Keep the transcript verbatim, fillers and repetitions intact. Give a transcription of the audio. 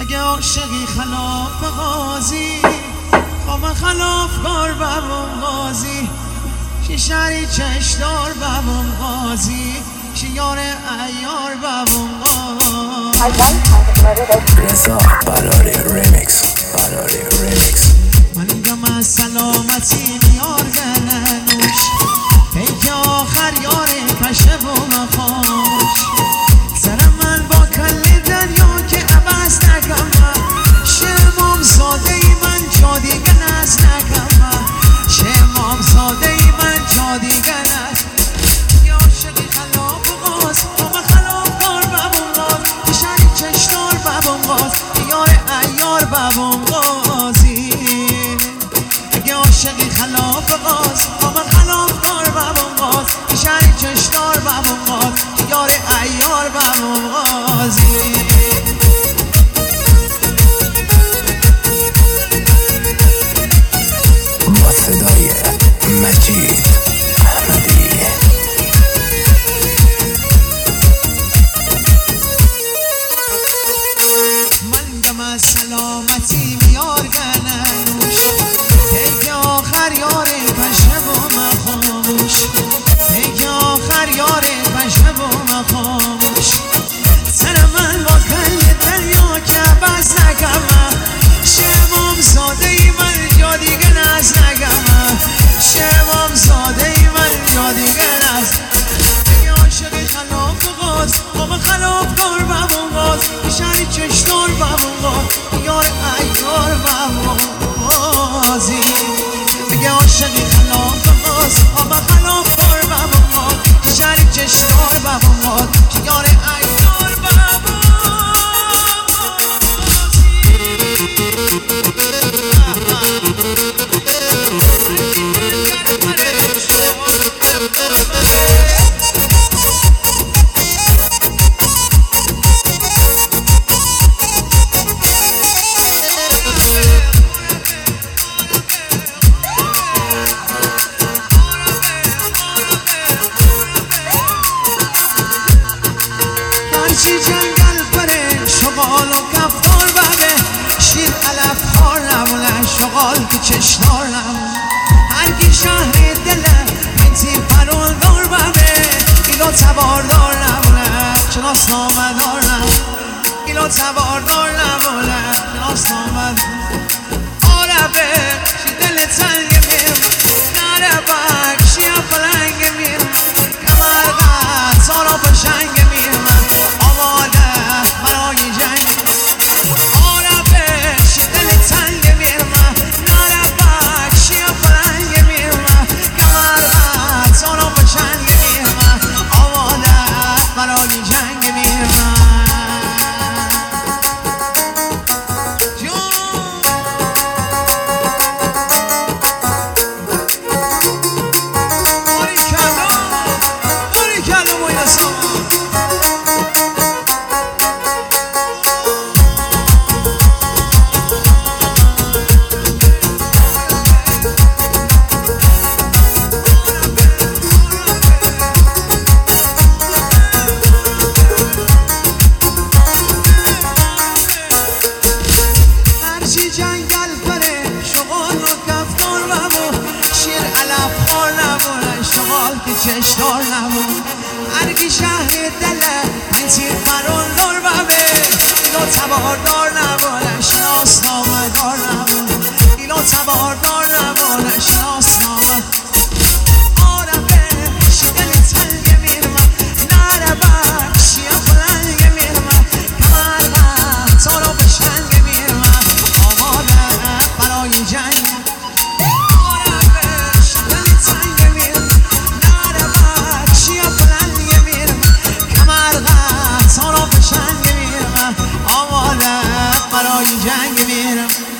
اگه عاشقی خلاف قاضی خواه خلاف کار بابم قاضی شیشری چشدار بابم قاضی شیار ایار بابم قاضی رضا براری ریمیکس براری ریمیکس من میگم از سلامتی میار گلنوش پیک آخر یار پشه و مخاش سر من با کل دریا که عوض نکم شمام زاده ای من جا دیگه نز نکم شمام زاده ای من جا دیگه نز یا عاشقی خلاف قاز با خلاف کار بابون قاز پیشنی چشدار بابون قاز یار ایار بابون قازی اگه عاشقی خلاف قاز با خلاف کار بابون قاز پیشنی چشدار بابون قاز یار ایار بابون قازی با صدای مجید احمدی من دم از سلامتی میار گلنوش پیک آخر یار پشه و مخاموش پیک آخر یار پشه و مخاموش سر من با کل دریا که بز نکم شمام زاده ای من جا دیگه نز نگم شمام زاده ای من جا دیگه نز اگه عاشقی خلاف قاز با خلاف کار بابون قاز شری چشدار بابون قاز یار ایار بابون قازی اگه عاشقی خلاف قاز با خلاف کار بابون قاز شری چشدار بابون قاز یار ایار بابون هرچی جنگل بره شغال و کفتار بره شیر علف خار نمونه شغال که چشنار نمونه هرگی شهر دله انتی پروندار بره ایلو تباردار نمونه شناس نامدار نمونه ایلو تباردار نمونه شناس نامدار آربه شی دل تنگ میم نره بک شی پلنگ میم کمر قد سارا پشنگ میم آماده برای جنگ آربه شی دل تنگ میم نره بک شی پلنگ میم کمر قد سارا پشنگ میم آماده برای جنگ میم جنگل پره شغال و کفتار بابو شیر علف خار نمونه شغال که چشدار نمونه هرگی شهر دله انتی پروندار بابه ایلو تباردار نمونه شناس نامدار نمونه ایلو تباردار نمونه شناس نامدار آربه شی دل تنگ میرمه نره بک شی پلنگ میرمه کمر قد سارا بشنگ میرمه برای جنگ آربه شی دل تنگ میرمه نره بک شی پلنگ میرمه کمر قد سارا بشنگ میرمه آماده برای جنگ میرم